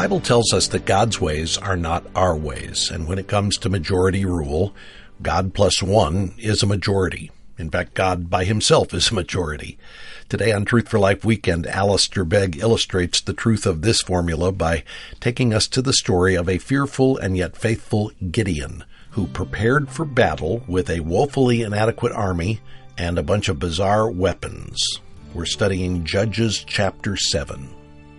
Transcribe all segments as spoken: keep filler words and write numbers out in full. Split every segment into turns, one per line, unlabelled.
Bible tells us that God's ways are not our ways, and when it comes to majority rule, God plus one is a majority. In fact, God by himself is a majority. Today on Truth for Life Weekend, Alistair Begg illustrates the truth of this formula by taking us to the story of a fearful and yet faithful Gideon, who prepared for battle with a woefully inadequate army and a bunch of bizarre weapons. We're studying Judges chapter seven.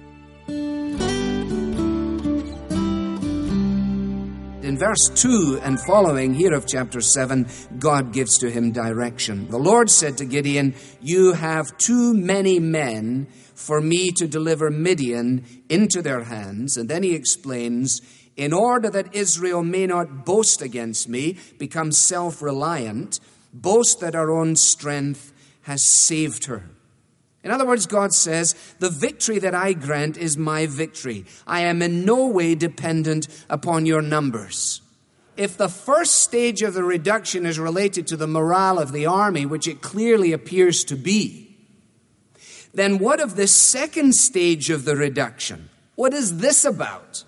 In verse two and following here of chapter seven, God gives to him direction. The Lord said to Gideon, "You have too many men for me to deliver Midian into their hands." And then he explains, in order that Israel may not boast against me, become self-reliant, boast that our own strength has saved her. In other words, God says, the victory that I grant is my victory. I am in no way dependent upon your numbers. If the first stage of the reduction is related to the morale of the army, which it clearly appears to be, then what of the second stage of the reduction? What is this about?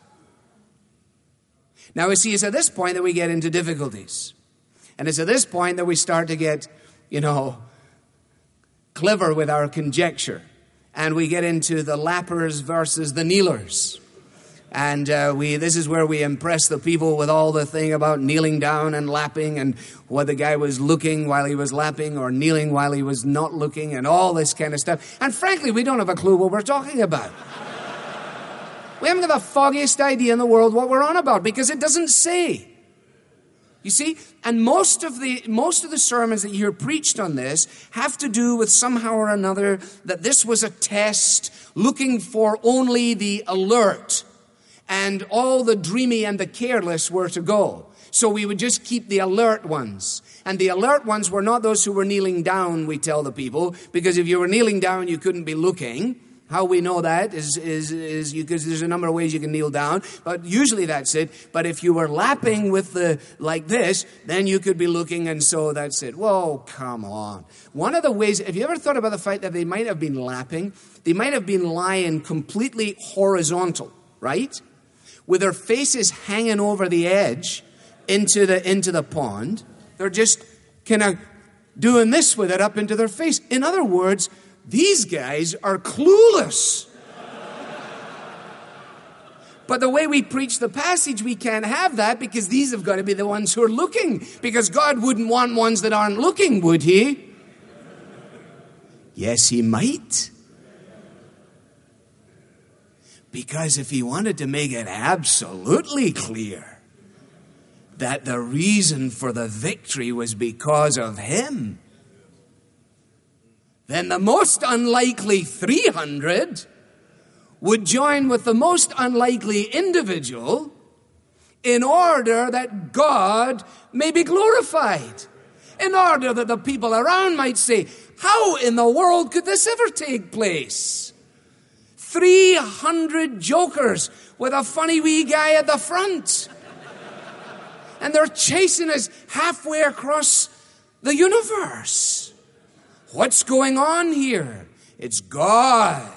Now, we see it's at this point that we get into difficulties. And it's at this point that we start to get, you know, clever with our conjecture. And we get into the lappers versus the kneelers. And uh, we this is where we impress the people with all the thing about kneeling down and lapping and what the guy was looking while he was lapping or kneeling while he was not looking and all this kind of stuff. And frankly, we don't have a clue what we're talking about. We haven't got the foggiest idea in the world what we're on about because it doesn't say. You see, and most of the most of the sermons that you hear preached on this have to do with somehow or another that this was a test looking for only the alert and all the dreamy and the careless were to go. So we would just keep the alert ones. And the alert ones were not those who were kneeling down, we tell the people, because if you were kneeling down, you couldn't be looking. How we know that is, is, is because there's a number of ways you can kneel down, but usually that's it. But if you were lapping with the, like this, then you could be looking, and so that's it. Whoa, come on. One of the ways, have you ever thought about the fact that they might have been lapping? They might have been lying completely horizontal, right? With their faces hanging over the edge into the, into the pond. They're just kind of doing this with it up into their face. In other words, these guys are clueless. But the way we preach the passage, we can't have that because these have got to be the ones who are looking. Because God wouldn't want ones that aren't looking, would he? Yes, he might. Because if he wanted to make it absolutely clear that the reason for the victory was because of him, then the most unlikely three hundred would join with the most unlikely individual in order that God may be glorified. In order that the people around might say, how in the world could this ever take place? three hundred jokers with a funny wee guy at the front. And they're chasing us halfway across the universe. What's going on here? It's God.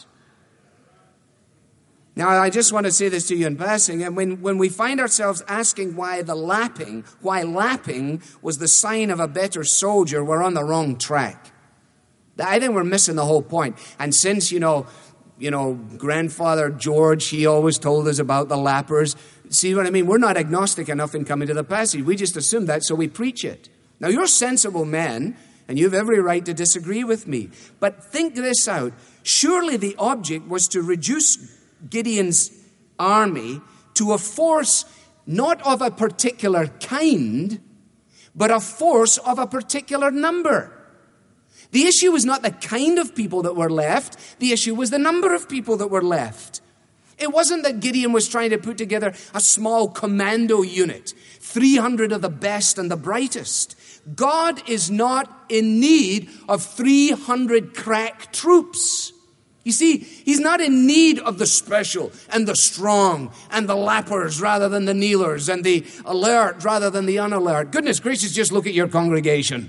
Now, I just want to say this to you in passing. And when, when we find ourselves asking why the lapping, why lapping was the sign of a better soldier, we're on the wrong track. I think we're missing the whole point. And since, you know, you know, grandfather George, he always told us about the lappers. See what I mean? We're not agnostic enough in coming to the passage. We just assume that, so we preach it. Now, you're sensible men, and you have every right to disagree with me. But think this out. Surely the object was to reduce Gideon's army to a force not of a particular kind, but a force of a particular number. The issue was not the kind of people that were left. The issue was the number of people that were left. It wasn't that Gideon was trying to put together a small commando unit, three hundred of the best and the brightest. God is not in need of three hundred crack troops. You see, he's not in need of the special and the strong and the lappers rather than the kneelers and the alert rather than the unalert. Goodness gracious, just look at your congregation.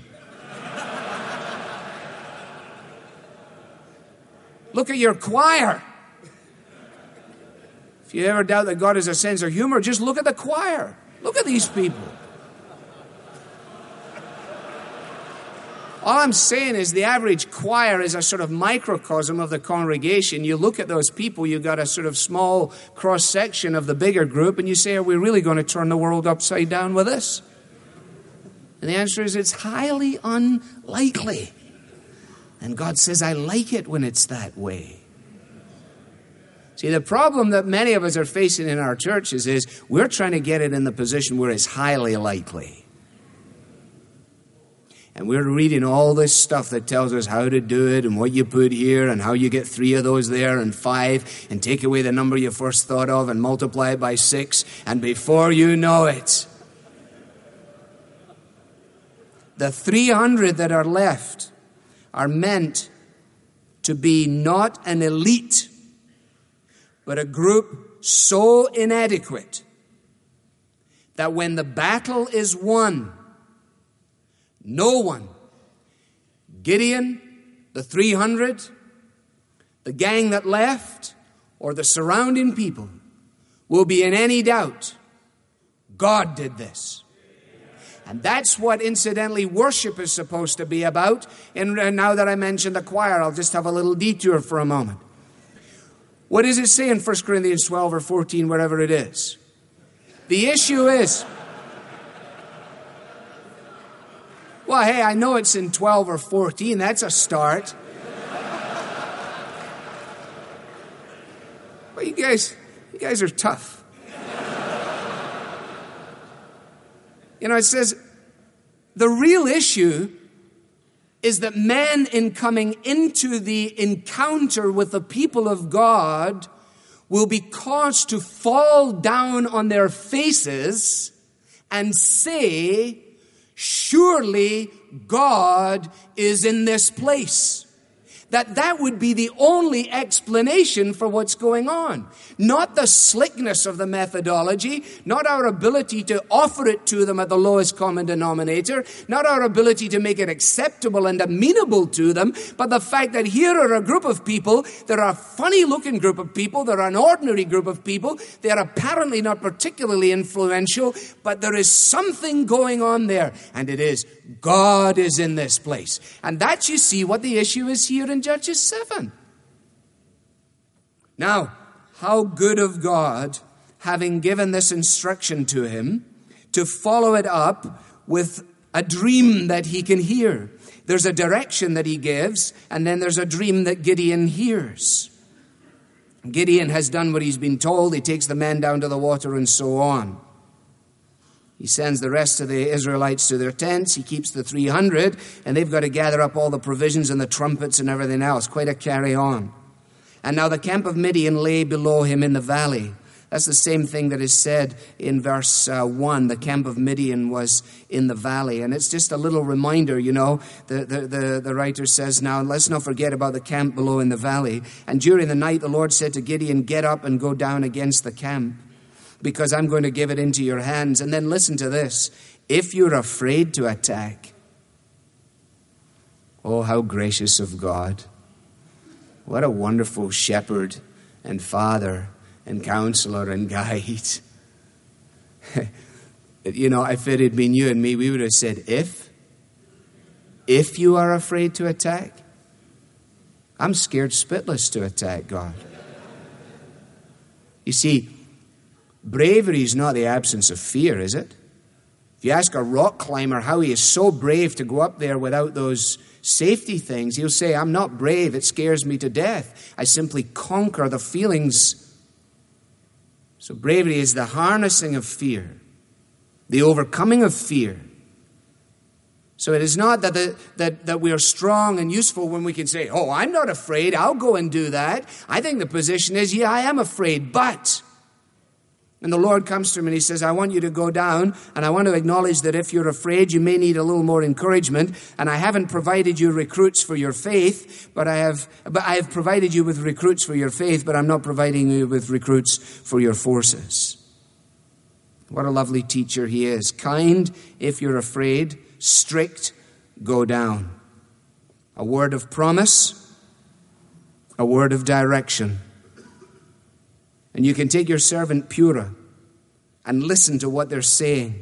Look at your choir. If you ever doubt that God has a sense of humor, just look at the choir. Look at these people. All I'm saying is the average choir is a sort of microcosm of the congregation. You look at those people, you've got a sort of small cross-section of the bigger group, and you say, are we really going to turn the world upside down with this? And the answer is it's highly unlikely. And God says, I like it when it's that way. See, the problem that many of us are facing in our churches is we're trying to get it in the position where it's highly likely. And we're reading all this stuff that tells us how to do it and what you put here and how you get three of those there and five and take away the number you first thought of and multiply it by six. And before you know it, the three hundred that are left are meant to be not an elite, but a group so inadequate that when the battle is won, no one, Gideon, the three hundred, the gang that left, or the surrounding people, will be in any doubt. God did this. And that's what, incidentally, worship is supposed to be about. And now that I mentioned the choir, I'll just have a little detour for a moment. What does it say in First Corinthians twelve or fourteen, wherever it is? The issue is... Well, hey, I know it's in twelve or fourteen. That's a start. Well, you guys, you guys are tough. You know, it says, the real issue is that men, in coming into the encounter with the people of God, will be caused to fall down on their faces and say, surely God is in this place. That that would be the only explanation for what's going on. Not the slickness of the methodology, not our ability to offer it to them at the lowest common denominator, not our ability to make it acceptable and amenable to them, but the fact that here are a group of people, they're a funny-looking group of people, they're an ordinary group of people, they're apparently not particularly influential, but there is something going on there, and it is God is in this place. And that's, you see, what the issue is here in Judges seven. Now, how good of God, having given this instruction to him, to follow it up with a dream that he can hear. There's a direction that he gives, and then there's a dream that Gideon hears. Gideon has done what he's been told. He takes the men down to the water and so on. He sends the rest of the Israelites to their tents. He keeps the three hundred, and they've got to gather up all the provisions and the trumpets and everything else. Quite a carry on. And now the camp of Midian lay below him in the valley. That's the same thing that is said in verse uh, one. The camp of Midian was in the valley. And it's just a little reminder, you know. The, the, the, the writer says, now let's not forget about the camp below in the valley. And during the night the Lord said to Gideon, get up and go down against the camp, because I'm going to give it into your hands. And then listen to this. If you're afraid to attack, oh, how gracious of God. What a wonderful shepherd and father and counselor and guide. You know, if it had been you and me, we would have said, if, if you are afraid to attack, I'm scared spitless to attack, God. You see, bravery is not the absence of fear, is it? If you ask a rock climber how he is so brave to go up there without those safety things, he'll say, I'm not brave, it scares me to death. I simply conquer the feelings. So bravery is the harnessing of fear, the overcoming of fear. So it is not that, the, that, that we are strong and useful when we can say, oh, I'm not afraid, I'll go and do that. I think the position is, yeah, I am afraid, but... And the Lord comes to him and he says, I want you to go down, and I want to acknowledge that if you're afraid, you may need a little more encouragement. And I haven't provided you recruits for your faith, but I have, but I have provided you with recruits for your faith, but I'm not providing you with recruits for your forces. What a lovely teacher he is. Kind if you're afraid, strict, go down. A word of promise, a word of direction. And you can take your servant Purah and listen to what they're saying.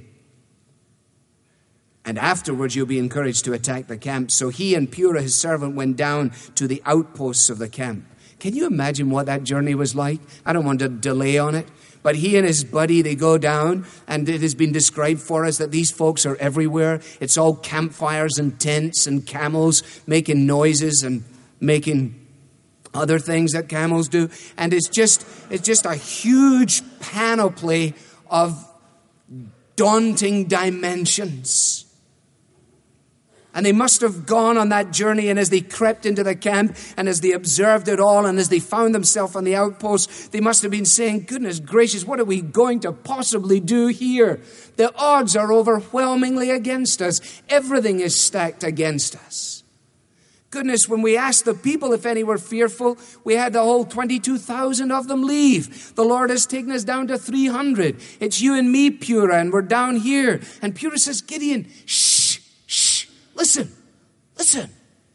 And afterwards you'll be encouraged to attack the camp. So he and Purah, his servant, went down to the outposts of the camp. Can you imagine what that journey was like? I don't want to delay on it. But he and his buddy, they go down, and it has been described for us that these folks are everywhere. It's all campfires and tents and camels making noises and making other things that camels do. And it's just, it's just a huge panoply of daunting dimensions. And they must have gone on that journey, and as they crept into the camp, and as they observed it all, and as they found themselves on the outpost, they must have been saying, goodness gracious, what are we going to possibly do here? The odds are overwhelmingly against us. Everything is stacked against us. Goodness, when we asked the people if any were fearful, we had the whole twenty-two thousand of them leave. The Lord has taken us down to three hundred. It's you and me, Purah, and we're down here. And Purah says, Gideon, shh, shh. Listen, listen.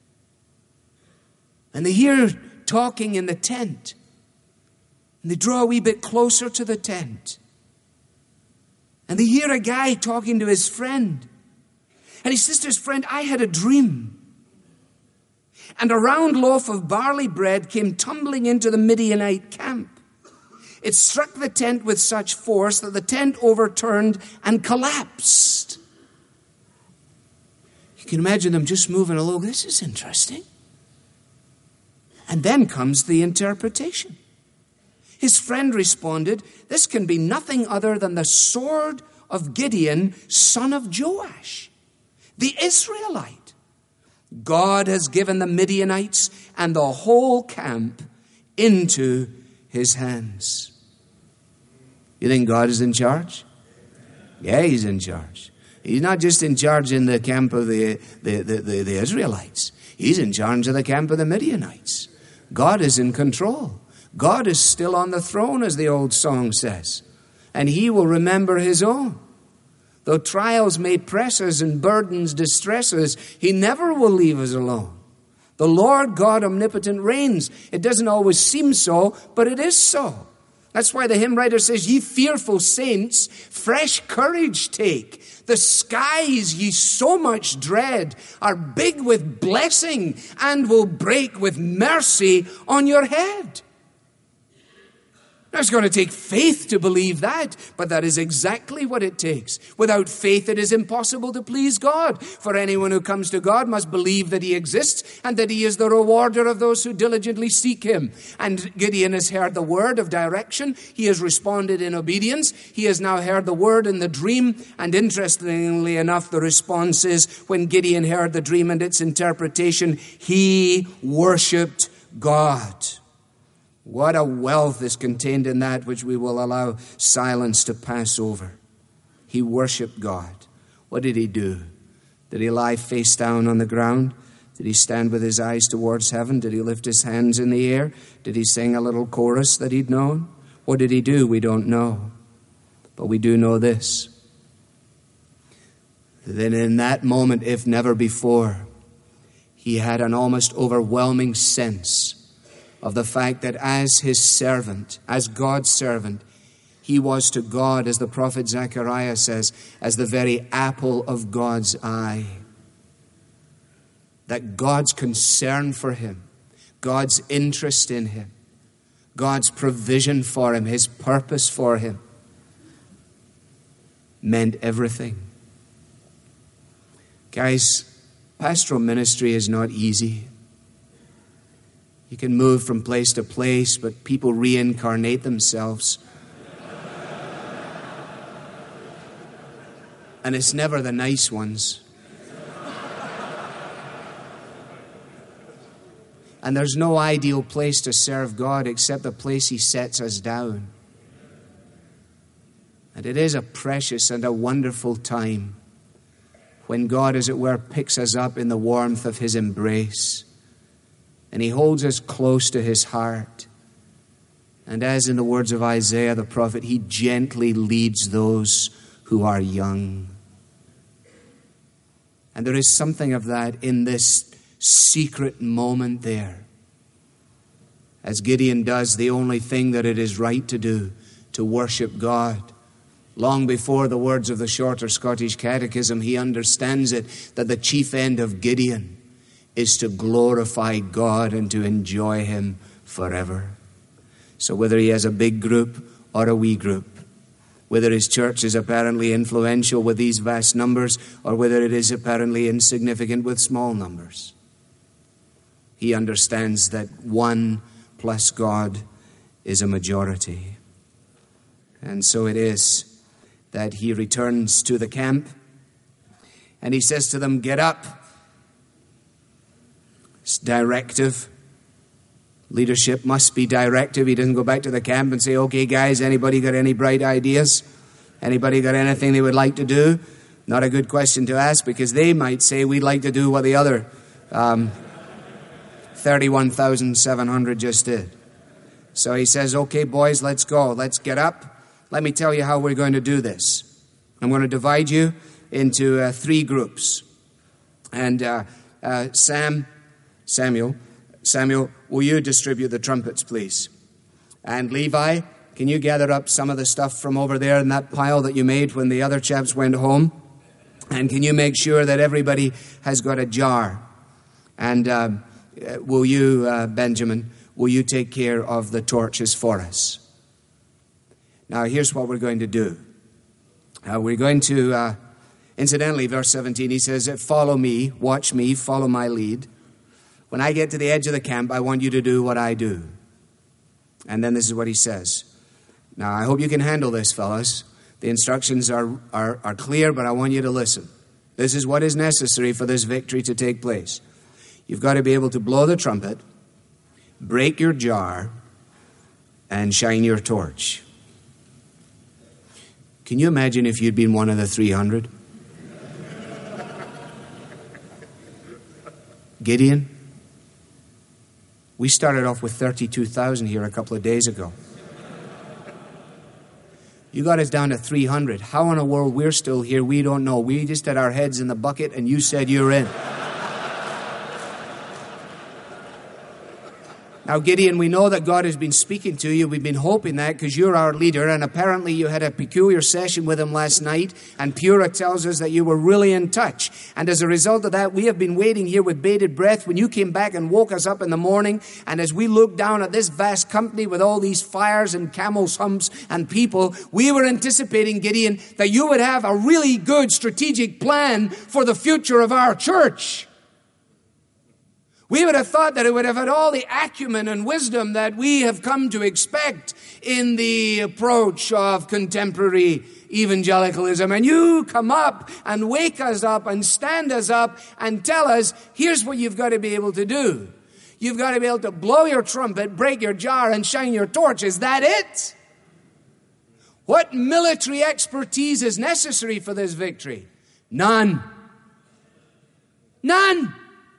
And they hear talking in the tent. And they draw a wee bit closer to the tent. And they hear a guy talking to his friend. And he says to his friend, I had a dream. And a round loaf of barley bread came tumbling into the Midianite camp. It struck the tent with such force that the tent overturned and collapsed. You can imagine them just moving along. This is interesting. And then comes the interpretation. His friend responded, this can be nothing other than the sword of Gideon, son of Joash, the Israelite. God has given the Midianites and the whole camp into his hands. You think God is in charge? Yeah, he's in charge. He's not just in charge in the camp of the, the, the, the, the Israelites. He's in charge of the camp of the Midianites. God is in control. God is still on the throne, as the old song says. And he will remember his own. Though trials may press us and burdens distress us, he never will leave us alone. The Lord God omnipotent reigns. It doesn't always seem so, but it is so. That's why the hymn writer says, ye fearful saints, fresh courage take. The skies ye so much dread are big with blessing and will break with mercy on your head. Now, it's going to take faith to believe that, but that is exactly what it takes. Without faith, it is impossible to please God. For anyone who comes to God must believe that he exists and that he is the rewarder of those who diligently seek him. And Gideon has heard the word of direction. He has responded in obedience. He has now heard the word in the dream. And interestingly enough, the response is when Gideon heard the dream and its interpretation, he worshipped God. What a wealth is contained in that which we will allow silence to pass over. He worshipped God. What did he do? Did he lie face down on the ground? Did he stand with his eyes towards heaven? Did he lift his hands in the air? Did he sing a little chorus that he'd known? What did he do? We don't know. But we do know this. Then in that moment, if never before, he had an almost overwhelming sense of the fact that as his servant, as God's servant, he was to God, as the prophet Zechariah says, as the very apple of God's eye. That God's concern for him, God's interest in him, God's provision for him, his purpose for him, meant everything. Guys, pastoral ministry is not easy. You can move from place to place, but people reincarnate themselves. And it's never the nice ones. And there's no ideal place to serve God except the place he sets us down. And it is a precious and a wonderful time when God, as it were, picks us up in the warmth of his embrace. And he holds us close to his heart. And as in the words of Isaiah the prophet, he gently leads those who are young. And there is something of that in this secret moment there. as Gideon does the only thing that it is right to do, to worship God. Long before the words of the shorter Scottish Catechism, he understands it, that the chief end of Gideon is to glorify God and to enjoy Him forever. So whether he has a big group or a wee group, whether his church is apparently influential with these vast numbers or whether it is apparently insignificant with small numbers, he understands that one plus God is a majority. And so it is that he returns to the camp and he says to them, get up. It's directive. Leadership must be directive. He doesn't go back to the camp and say, okay, guys, anybody got any bright ideas? Anybody got anything they would like to do? Not a good question to ask, because they might say, we'd like to do what the other um, thirty-one thousand seven hundred just did. So he says, okay, boys, let's go. Let's get up. Let me tell you how we're going to do this. I'm going to divide you into uh, three groups. And uh, uh, Sam, Samuel, Samuel, will you distribute the trumpets, please? And Levi, can you gather up some of the stuff from over there in that pile that you made when the other chaps went home? And can you make sure that everybody has got a jar? And uh, will you, uh, Benjamin, will you take care of the torches for us? Now, here's what we're going to do. Uh, we're going to, uh, incidentally, verse seventeen, he says, follow me, watch me, follow my lead. When I get to the edge of the camp, I want you to do what I do. And then this is what he says. Now, I hope you can handle this, fellas. The instructions are, are, are clear, but I want you to listen. This is what is necessary for this victory to take place. You've got to be able to blow the trumpet, break your jar, and shine your torch. Can you imagine if you'd been one of the three hundred? Gideon? We started off with thirty-two thousand here a couple of days ago. You got us down to three hundred. How in the world we're still here, we don't know. We just had our heads in the bucket and you said you're in. Now, Gideon, we know that God has been speaking to you. We've been hoping that because you're our leader, and apparently you had a peculiar session with him last night, and Pura tells us that you were really in touch. And as a result of that, we have been waiting here with bated breath when you came back and woke us up in the morning, and as we looked down at this vast company with all these fires and camels' humps and people, we were anticipating, Gideon, that you would have a really good strategic plan for the future of our church. We would have thought that it would have had all the acumen and wisdom that we have come to expect in the approach of contemporary evangelicalism. And you come up and wake us up and stand us up and tell us, here's what you've got to be able to do. You've got to be able to blow your trumpet, break your jar, and shine your torch. Is that it? What military expertise is necessary for this victory? None. None.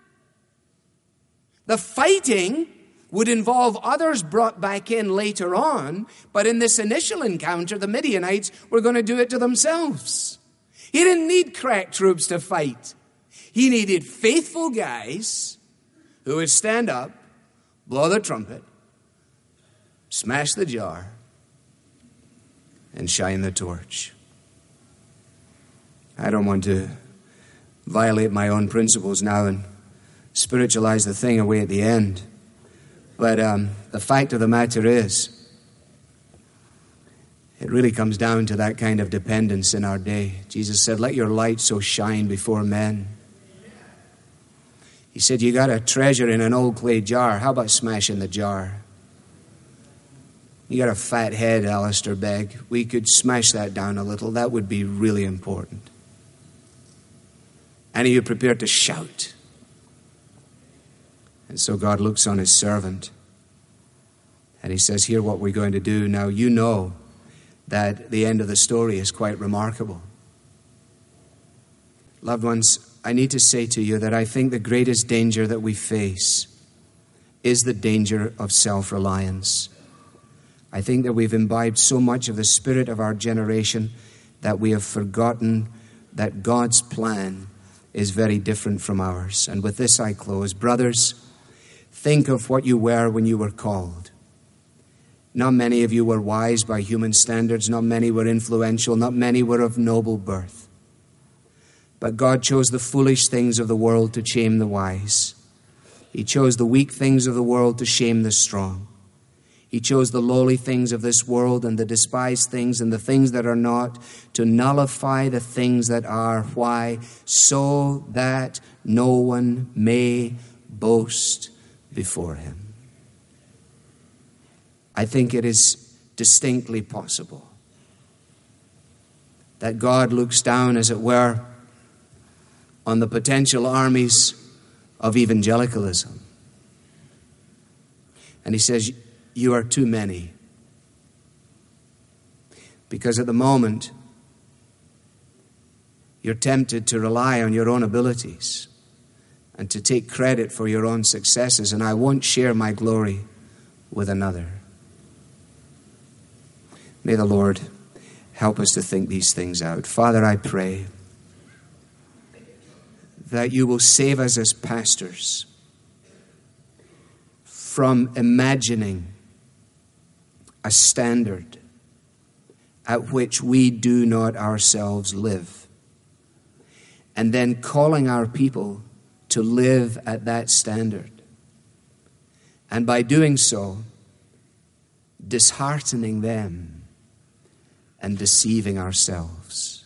The fighting would involve others brought back in later on, but in this initial encounter, the Midianites were going to do it to themselves. He didn't need crack troops to fight. He needed faithful guys who would stand up, blow the trumpet, smash the jar, and shine the torch. I don't want to violate my own principles now and spiritualize the thing away at the end. But um, the fact of the matter is, it really comes down to that kind of dependence in our day. Jesus said, let your light so shine before men. He said, you got a treasure in an old clay jar. How about smashing the jar? You got a fat head, Alistair Begg. We could smash that down a little. That would be really important. And are you prepared to shout? And so God looks on his servant and he says, here what we're going to do. Now you know that the end of the story is quite remarkable. Loved ones, I need to say to you that I think the greatest danger that we face is the danger of self-reliance. I think that we've imbibed so much of the spirit of our generation that we have forgotten that God's plan is very different from ours. And with this I close. Brothers, Think of what you were when you were called. Not many of you were wise by human standards. Not many were influential. Not many were of noble birth. But God chose the foolish things of the world to shame the wise. He chose the weak things of the world to shame the strong. He chose the lowly things of this world and the despised things and the things that are not to nullify the things that are. Why? So that no one may boast before him. I think it is distinctly possible that God looks down, as it were, on the potential armies of evangelicalism. And he says, you are too many. Because at the moment, you're tempted to rely on your own abilities and to take credit for your own successes, and I won't share my glory with another. May the Lord help us to think these things out. Father, I pray that you will save us as pastors from imagining a standard at which we do not ourselves live, and then calling our people to live at that standard. And by doing so, disheartening them and deceiving ourselves.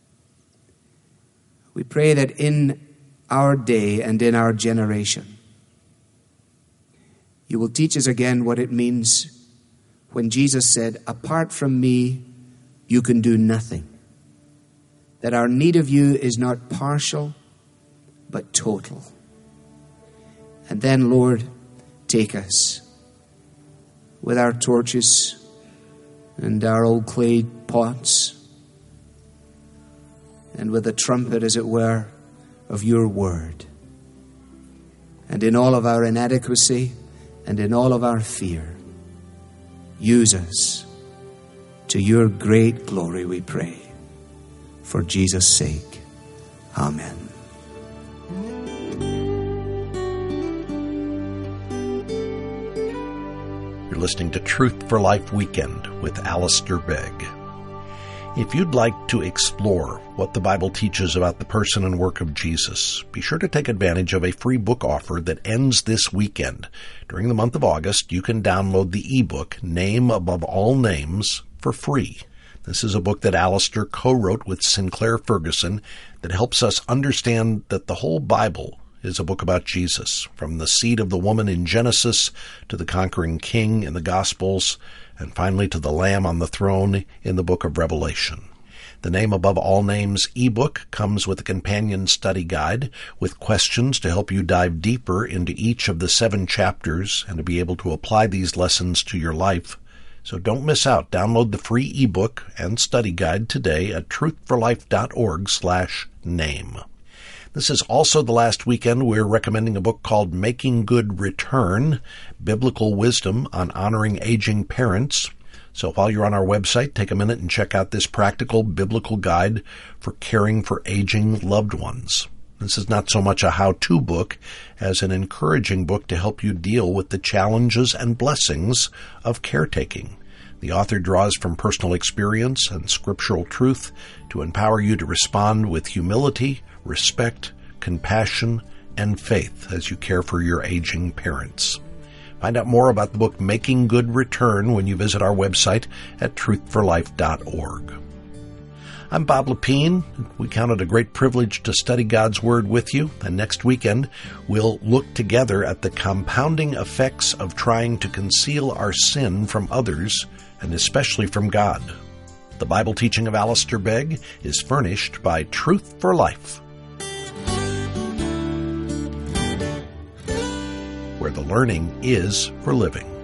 We pray that in our day and in our generation, you will teach us again what it means when Jesus said, apart from me, you can do nothing. That our need of you is not partial, but total. And then, Lord, take us with our torches and our old clay pots and with the trumpet, as it were, of your word. And in all of our inadequacy and in all of our fear, use us to your great glory, we pray. For Jesus' sake. Amen.
You're listening to Truth for Life Weekend with Alistair Begg. If you'd like to explore what the Bible teaches about the person and work of Jesus, be sure to take advantage of a free book offer that ends this weekend. During the month of August, you can download the ebook, Name Above All Names, for free. This is a book that Alistair co-wrote with Sinclair Ferguson that helps us understand that the whole Bible is a book about Jesus, from the seed of the woman in Genesis to the conquering king in the Gospels, and finally to the Lamb on the throne in the book of Revelation. The Name Above All Names ebook comes with a companion study guide with questions to help you dive deeper into each of the seven chapters and to be able to apply these lessons to your life. So don't miss out. Download the free ebook and study guide today at truthforlife.org slash name. This is also the last weekend we're recommending a book called Making Good Return, Biblical Wisdom on Honoring Aging Parents. So while you're on our website, take a minute and check out this practical biblical guide for caring for aging loved ones. This is not so much a how-to book as an encouraging book to help you deal with the challenges and blessings of caretaking. The author draws from personal experience and scriptural truth to empower you to respond with humility, respect, compassion, and faith as you care for your aging parents. Find out more about the book Making Good Return when you visit our website at truth for life dot org. I'm Bob Lepine. We count it a great privilege to study God's Word with you, and next weekend we'll look together at the compounding effects of trying to conceal our sin from others, and especially from God. The Bible teaching of Alistair Begg is furnished by Truth for Life, where the learning is for living.